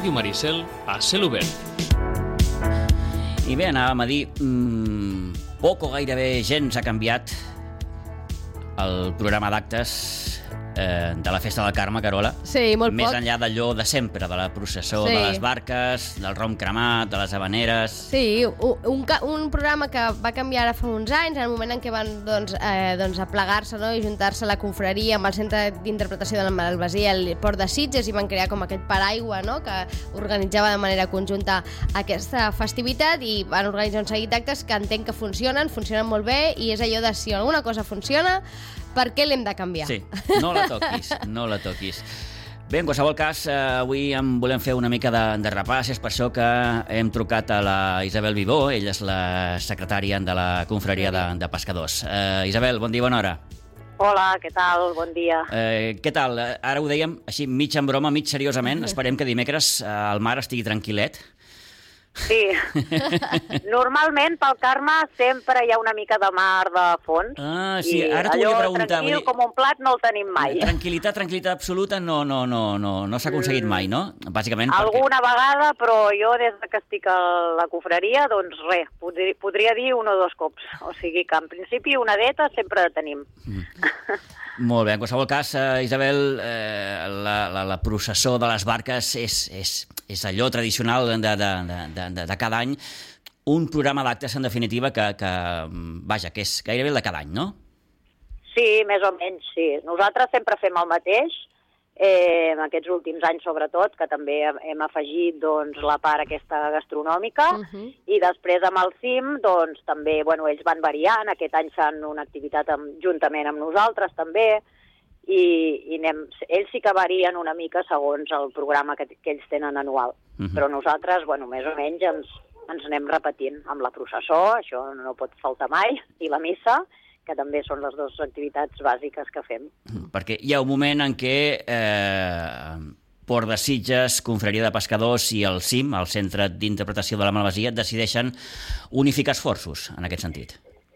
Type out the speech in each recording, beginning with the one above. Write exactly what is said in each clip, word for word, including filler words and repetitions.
Ràdio Maricel a cel obert. I bé, anàvem a dir, mmm, poc o gairebé gens ha canviat el programa d'actes eh, de la Festa del Carme, Carola. Sí, molt Més poc. enllà d'allò de sempre, de la processó, Sí. de les barques, del rom cremat, de les habaneres... Sí, un, un, ca- un programa que va canviar ara fa uns anys, en el moment en què van doncs, eh, doncs, aplegar-se, no? I juntar-se la confraria amb el Centre d'Interpretació de la Malvasia, el Port de Sitges, i van crear com aquest paraigua, no? Que organitzava de manera conjunta aquesta festivitat, i van organitzar un seguit d'actes que entenc que funcionen, funcionen molt bé, i és allò de si alguna cosa funciona, per què l'hem de canviar? Sí, no la toquis, no la toquis. Bé, en qualsevol cas, eh, avui en volem fer una mica de, de repàs, és per això que hem trucat a la Isabel Vivó, ella és la secretària de la confraria de, de pescadors. Eh, Isabel, bon dia, bona hora. Hola, què tal? Bon dia. Eh, què tal? Ara ho dèiem així mig en broma, mig seriosament. Esperem que dimecres eh, el mar estigui tranquil·let. Sí. Normalment pel Carme sempre hi ha una mica de mar de fons. Ah, sí, i ara t'ho volia allò preguntar. tranquil vull dir, com un plat no el tenim mai. Tranquil·litat, tranquil·litat absoluta no, no, no, no, no s'ha aconseguit mai, no? Bàsicament perquè... Alguna vegada, però jo des que estic a la confraria, doncs res, podria, podria dir un o dos cops. O sigui que en principi una deta sempre la tenim. Mm. Molt bé, en qualsevol cas, eh, Isabel, eh, la, la, la processó de les barques és, és, és allò tradicional de, de, de, de, de, de cada any, un programa d'actes, en definitiva, que, que, vaja, que és gairebé el de cada any, no? Sí, més o menys, sí. Nosaltres sempre fem el mateix, eh, en aquests últims anys sobretot, que també hem afegit doncs, la part aquesta gastronòmica, Uh -huh. i després amb el C I M, doncs també, bueno, ells van variant, aquest any fan una activitat amb, juntament amb nosaltres també, i, i anem, ells sí que varien una mica segons el programa que, que ells tenen anual, Uh -huh. però nosaltres, bueno, més o menys ens, ens anem repetint amb la processó, això no pot faltar mai, i la missa, que també són les dues activitats bàsiques que fem. Perquè hi ha un moment en què eh, Port de Sitges, Confraria de Pescadors i el C I M, el Centre d'Interpretació de la Malvasia, decideixen unificar esforços en aquest sentit.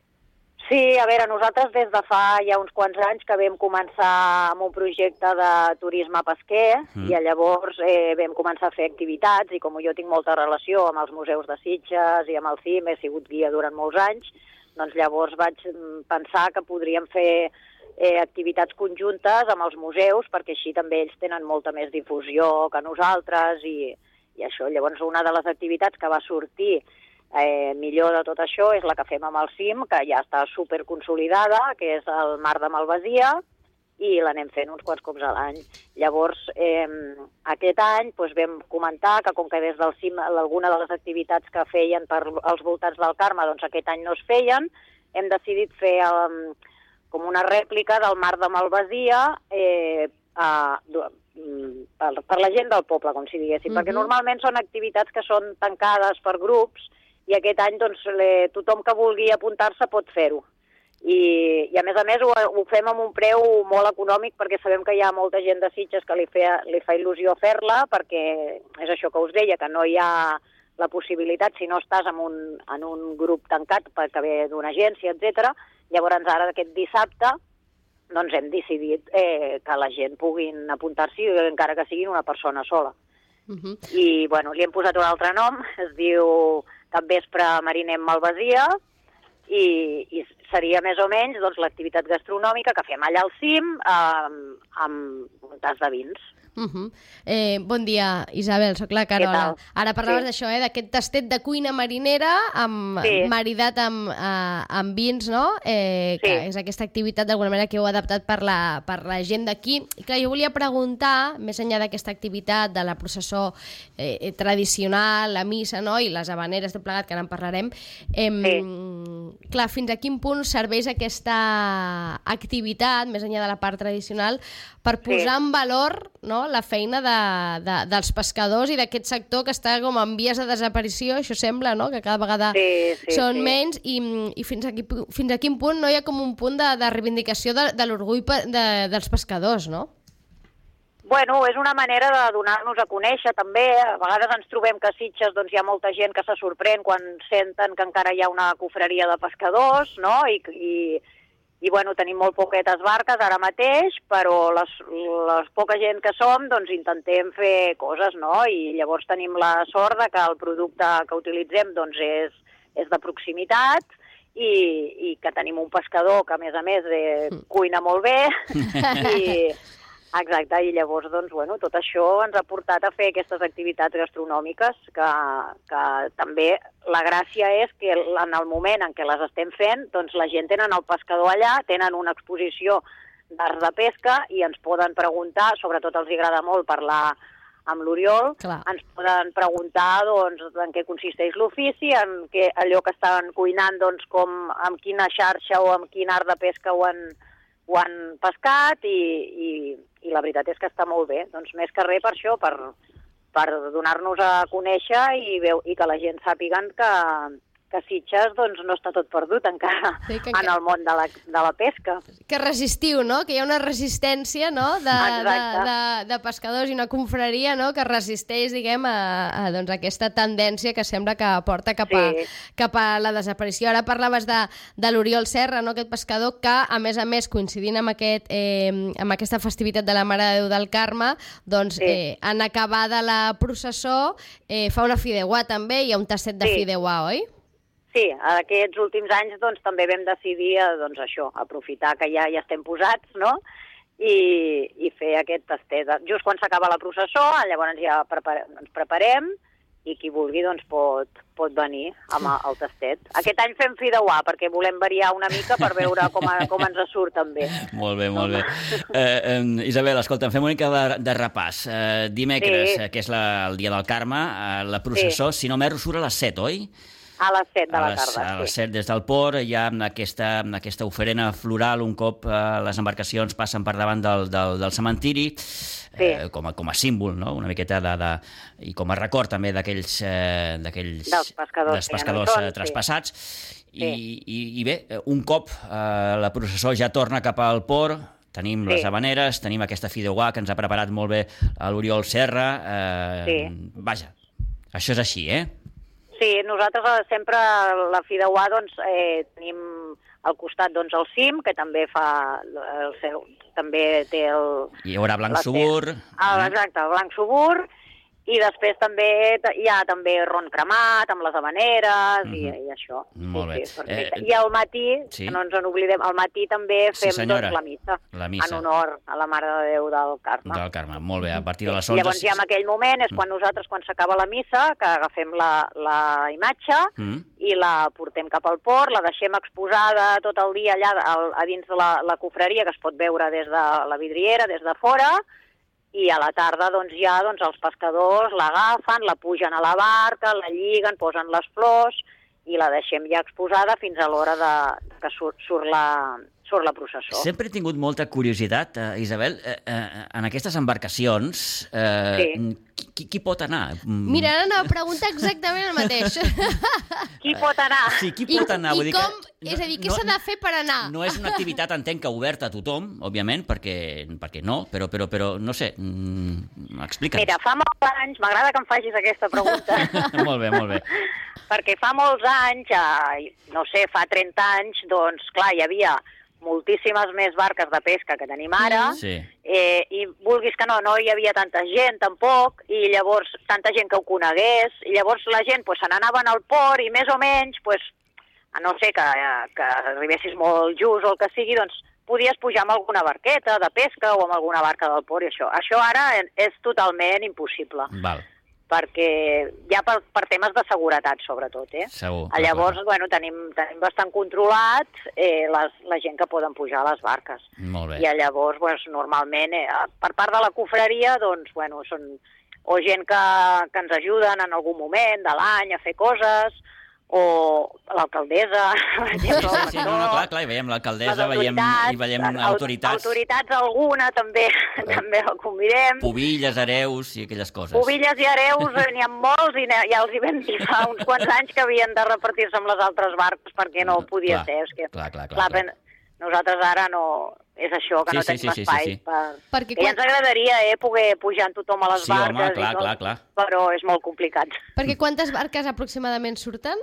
Sí, a veure, nosaltres des de fa ja uns quants anys que vam començar amb un projecte de turisme pesquer mm. i llavors eh, vam començar a fer activitats, i com jo tinc molta relació amb els museus de Sitges i amb el C I M, he sigut guia durant molts anys, doncs llavors vaig pensar que podríem fer eh, activitats conjuntes amb els museus, perquè així també ells tenen molta més difusió que nosaltres, i, i això. Llavors una de les activitats que va sortir eh, millor de tot això és la que fem amb el C I M, que ja està superconsolidada, que és el Mar de Malvasia, i l'anem fent uns quants cops a l'any. Llavors, eh, aquest any doncs, vam comentar que com que des del C I M alguna de les activitats que feien per als voltants del Carme, doncs aquest any no es feien, hem decidit fer eh, com una rèplica del Mar de Malvasia eh, a, per, per la gent del poble, com si diguéssim, uh-huh. perquè normalment són activitats que són tancades per grups, i aquest any doncs, le, tothom que vulgui apuntar-se pot fer-ho. I, i a més a més ho, ho fem amb un preu molt econòmic, perquè sabem que hi ha molta gent de Sitges que li, fe, li fa il·lusió fer-la, perquè és això que us deia, que no hi ha la possibilitat, si no estàs en un, en un grup tancat que ve d'una agència, etcètera. Llavors ara aquest dissabte doncs hem decidit eh, que la gent puguin apuntar-s'hi, encara que siguin una persona sola. Uh -huh. I bueno, li hem posat un altre nom, es diu Capvespre Mariner amb Malvasia, i, i seria més o menys doncs, l'activitat gastronòmica que fem allà al C I M amb, amb un tas de vins. Uh -huh. eh, bon dia, Isabel, soc la Carola. Ara parlaves sí. d'això, eh, d'aquest tastet de cuina marinera amb, sí. maridat amb, eh, amb vins, no? Eh, que sí. és aquesta activitat d'alguna manera que heu adaptat per la, per la gent d'aquí. I clar, jo volia preguntar, més enllà d'aquesta activitat de la processó eh, tradicional, la missa, no? I les habaneres de plegat, que ara en parlarem, eh, sí. clar, fins a quin punt serveix aquesta activitat, més enllà de la part tradicional, per posar sí. en valor, no?, la feina de, de, dels pescadors i d'aquest sector que està com en vies de desaparició, això sembla, no?, que cada vegada sí, sí, són sí. menys, i, i fins, a qui, fins a quin punt no hi ha com un punt de, de reivindicació de, de l'orgull de, dels pescadors, no? Bueno, és una manera de donar-nos a conèixer també. A vegades ens trobem que a Sitges doncs, hi ha molta gent que se sorprèn quan senten que encara hi ha una confraria de pescadors, no?, i, i, I, bueno, tenim molt poquetes barques ara mateix, però les, les poca gent que som, doncs intentem fer coses, no? I llavors tenim la sort de que el producte que utilitzem, doncs, és, és de proximitat i, i que tenim un pescador que, a més a més, eh, cuina molt bé i... Exacte, i llavors, doncs, bueno, tot això ens ha portat a fer aquestes activitats gastronòmiques que, que també la gràcia és que en el moment en què les estem fent, doncs la gent tenen el pescador allà, tenen una exposició d'arts de pesca i ens poden preguntar, sobretot els agrada molt parlar amb l'Oriol, ens poden preguntar doncs, en què consisteix l'ofici, en què allò que estan cuinant, doncs, com, amb quina xarxa o amb quin art de pesca ho han, ho han pescat i, i, i la veritat és que està molt bé. Doncs més que res per això, per, per donar-nos a conèixer i, veu, i que la gent sàpiguen que, que Sitges doncs, no està tot perdut encara sí, que, en el món de la, de la pesca. Que resistiu, no? Que hi ha una resistència, no? de, de, de, de pescadors i una confraria, no? Que resisteix, diguem, a, a doncs, aquesta tendència que sembla que porta cap a, sí. cap a la desaparició. Ara parlaves de, de l'Oriol Serra, no? Aquest pescador que, a més a més, coincidint amb, aquest, eh, amb aquesta festivitat de la Mare de Déu del Carme, doncs, sí. eh, en acabada la processó, eh, fa una fideuà també, hi ha un tastet de sí. fideuà, oi? Sí, aquests últims anys doncs, també vam decidir doncs, això, aprofitar que ja hi estem posats, no? I, i fer aquest tastet. Just quan s'acaba la processó, llavors ja prepare, ens preparem i qui vulgui doncs, pot, pot venir amb el tastet. Aquest any fem fideuà perquè volem variar una mica per veure com, a, com ens surt també. Molt bé, molt bé. Eh, eh, Isabel, escolta, fem una mica de, de repàs. Eh, dimecres, sí. que és la, el dia del Carme, eh, la processó, sí. si no m'erro, surt a les set, oi? A les set de la tarda, sí. A les set des del port hi ha aquesta, aquesta oferena floral un cop eh, les embarcacions passen per davant del, del, del cementiri, sí. eh, com, a, com a símbol, no? Una miqueta de, de, i com a record també d'aquells eh, dels pescadors, dels pescadors sí, traspassats. Sí. I, i, I bé, un cop eh, la processó ja torna cap al port, tenim sí. les habaneres, tenim aquesta fideuà que ens ha preparat molt bé l'Oriol Serra. Eh, sí. Vaja, això és així, eh? Sí, nosaltres sempre la fideuà doncs, eh, tenim al costat doncs, el cim, que també fa el seu, també té el... Hi haurà blanc subur. Ah, eh? Exacte, el blanc subur. I després també hi ha també ron cremat, amb les habaneres, mm-hmm. i, i això. Molt bé. Sí, sí, eh, I al matí, sí? no ens en oblidem, al matí també fem sí, doncs, la missa, la missa, en honor a la Mare de Déu del Carme. Del Carme, molt bé, a partir de les onze... Llavors ja en aquell moment és quan nosaltres, quan s'acaba la missa, que agafem la, la imatge mm. i la portem cap al port, la deixem exposada tot el dia allà a, a dins de la, la cofreria, que es pot veure des de la vidriera, des de fora, i a la tarda doncs, ja doncs, els pescadors l'agafen, la pugen a la barca, la lliguen, posen les flors i la deixem ja exposada fins a l'hora de, que surt, surt, la, surt la processó. Sempre he tingut molta curiositat, eh, Isabel, eh, eh, en aquestes embarcacions, eh, sí. qui, qui pot anar? Mira, ara anava a preguntar exactament el mateix. Qui pot anar? Sí, qui pot I, anar? I Vull dir com, que, és a dir, què no, s'ha de fer per anar? No és una activitat, entenc, que oberta a tothom, òbviament, perquè, perquè no, però, però, però no sé, mm, explica'ns. Mira, fa molts anys, m'agrada que em facis aquesta pregunta. Molt bé, molt bé. Perquè fa molts anys, eh, no sé, fa trenta anys, doncs, clar, hi havia moltíssimes més barques de pesca que tenim ara, sí. eh, i vulguis que no, no hi havia tanta gent tampoc, i llavors tanta gent que ho conegués, i llavors la gent pues, se n'anaven al port i més o menys, pues, a no ser que, que arribessis molt just o el que sigui, doncs podies pujar amb alguna barqueta de pesca o amb alguna barca del port i això. Això ara és totalment impossible. Val. Perquè ja per, per temes de seguretat, sobretot, eh? Segur. Llavors, clar. bueno, tenim, tenim bastant controlat eh, les, la gent que poden pujar a les barques. Molt bé. I llavors, pues, normalment, eh, per part de la cofreria, doncs, bueno, són o gent que, que ens ajuden en algun moment de l'any a fer coses, o l'alcaldessa, per exemple. Sí, sí, sí, no, no, clar, clar, i veiem l'alcaldessa, veiem, i veiem autoritats. Autoritats alguna, també, eh, també el convidem. Pubilles, hereus i aquelles coses. Pubilles i hereus, n'hi ha molts, i ja els hi vam dir fa uns quants anys que havien de repartir-se amb les altres barques perquè no podia clar, ser. És que, clar, clar, clar, clar. Nosaltres ara no... És això, que sí, no sí, tenim sí, espai. Sí, sí, sí. Per... Perquè quan... Ja ens agradaria eh, poder pujar amb tothom a les sí, barques, home, clar, i tot, clar, clar. però és molt complicat. Perquè quantes barques aproximadament surten?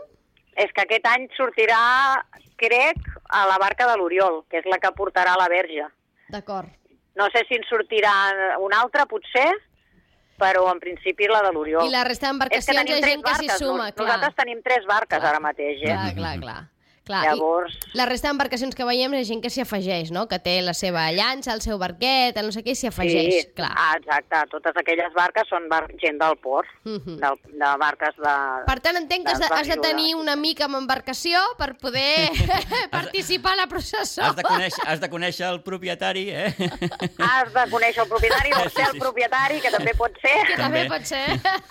És que aquest any sortirà, crec, a la barca de l'Oriol, que és la que portarà la Verge. D'acord. No sé si en sortirà una altra, potser, però en principi la de l'Oriol. I la resta d'embarcacions hi ha gent que s'hi suma, clar. Nosaltres tenim tres barques clar. Ara mateix, eh? Clar, clar, clar. Clar, llavors... la resta d'embarcacions que veiem és gent que s'hi afegeix, no? Que té la seva llança, el seu barquet, el no sé què, s'hi afegeix, sí, clar. Ah, exacte. Totes aquelles barques són bar gent del port, uh -huh. de, de barques de... Per tant, entenc que has de, has de tenir una mica amb embarcació per poder participar a la processó. Has de conèixer, has de conèixer el propietari, eh? Has de conèixer el propietari, o ser el propietari, que també pot ser. Que també, també pot ser.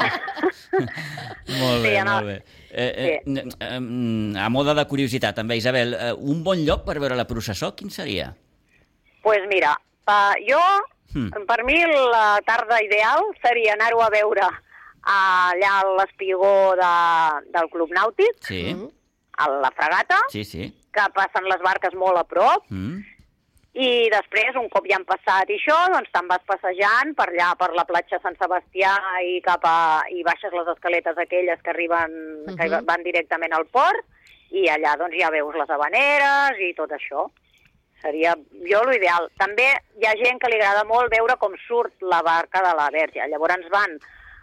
Molt bé, sí, molt bé. Eh, eh, sí. eh, a moda de curiositat, també, Isabel, eh, un bon lloc per veure la processó, quin seria? Doncs pues mira, uh, jo, hmm. per mi la tarda ideal seria anar-ho a veure allà a l'espigó de, del Club Nàutic, sí. a la fregata, sí, sí. que passen les barques molt a prop, mm. i després, un cop ja han passat i això, doncs te'n vas passejant per allà, per la platja Sant Sebastià i cap a... i baixes les escaletes aquelles que arriben, uh-huh. que van directament al port, i allà doncs ja veus les habaneres i tot això. Seria jo l'ideal. També hi ha gent que li agrada molt veure com surt la barca de la Verge. Llavors van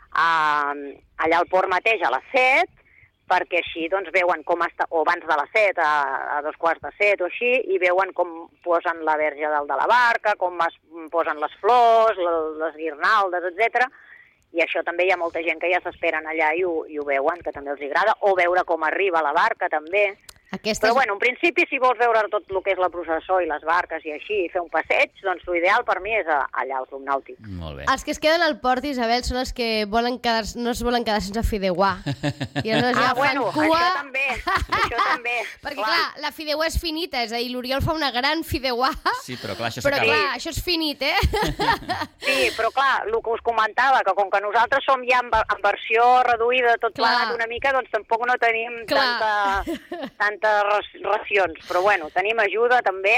a, allà al port mateix a les set, perquè així doncs veuen com està, o abans de les set, a, a dos quarts de set o així, i veuen com posen la Verge dalt de la barca, com es posen les flors, les guirnaldes, etcètera. I això també hi ha molta gent que ja s'esperen allà i ho, i ho veuen, que també els agrada, o veure com arriba la barca també. Aquestes... Però bueno, en principi, si vols veure tot el que és la processó i les barques i així, i fer un passeig, doncs l'ideal per mi és allà al Club Nàutic. Molt bé. Els que es queden al port, Isabel, són els que volen quedar, no es volen quedar sense fideuà. I ja ah, bueno, cua... això també, això també. Perquè, clar. clar, la fideuà és finita, és a dir, l'Oriol fa una gran fideuà. Sí, però clar, això s'acaba. Però clar, sí. això és finit, eh? Sí, però clar, el que us comentava, que com que nosaltres som ja en, en versió reduïda, tot plegat una mica, doncs tampoc no tenim clar. tanta, tanta racions, però bueno, tenim ajuda també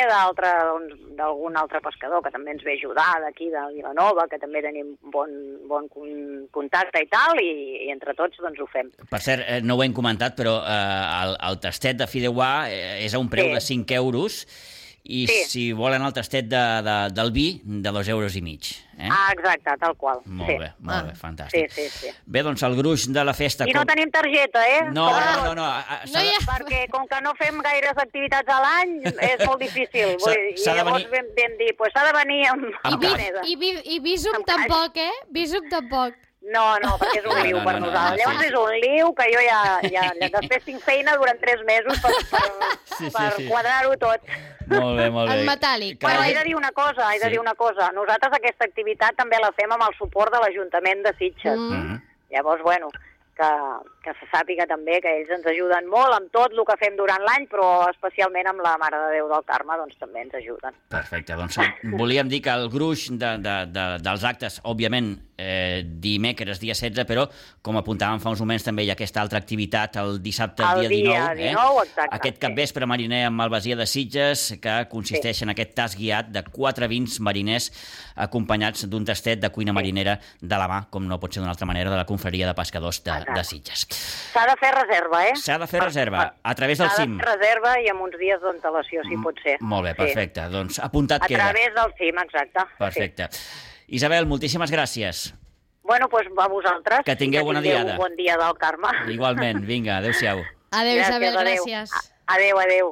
d'algun altre pescador que també ens ve ajudar d'aquí de Vilanova, que també tenim bon, bon contacte i tal, i, i entre tots doncs ho fem. Per cert, eh, no ho hem comentat, però eh, el, el tastet de fideuà eh, és a un preu sí. de cinc euros, i sí. si volen el tastet de, de, del vi, de dos euros i mig. Eh? Ah, exacte, tal qual. Molt sí. bé, molt ah. bé, fantàstic. Sí, sí, sí. Bé, doncs el gruix de la festa... I com... no tenim targeta, eh? No, com... no, no. no. no hi ha... Perquè com que no fem gaires activitats a l'any, és molt difícil. Vull dir, I llavors venir... vam, vam dir, pues s'ha de venir amb, amb I, moneda. I, i, i Visum tampoc, eh? Visum tampoc. No, no, perquè és un liu no, no, per no, nosaltres. No, no, Llavors sí. és un liu que jo ja, ja, ja després tinc feina durant tres mesos per, per, sí, sí, per sí. quadrar-ho tot. Molt bé, molt bé. El metàl·lic. Bueno, he de dir una cosa, he de sí. dir una cosa. Nosaltres aquesta activitat també la fem amb el suport de l'Ajuntament de Sitges. Mm. Llavors, bueno, que, que se sàpiga també que ells ens ajuden molt amb tot el que fem durant l'any, però especialment amb la Mare de Déu del Carme, doncs també ens ajuden. Perfecte, doncs volíem dir que el gruix de, de, de, dels actes, òbviament, eh, dimecres, dia setze, però, com apuntàvem fa uns moments, també hi ha aquesta altra activitat el dissabte, el dia dinou. El dia dinou, eh? exacte. Aquest capvespre sí. mariner amb Malvasia de Sitges, que consisteix sí. en aquest tas guiat de quatre vins mariners acompanyats d'un tastet de cuina sí. marinera de la mà, com no pot ser d'una altra manera, de la confraria de pescadors de, de Sitges. S'ha de fer reserva, eh? S'ha de fer reserva, a través del C I M. S'ha de fer reserva i amb uns dies d'antelació, si pot ser. Molt bé, perfecte. Sí. Doncs apuntat a queda. A través del C I M, exacte. Perfecte. Sí. Isabel, moltíssimes gràcies. Bueno, doncs a vosaltres. Que tingueu bona diada. Un bon dia del Carme. Igualment. Vinga, adéu-siau. Adéu, Isabel, gràcies. Adéu, adéu.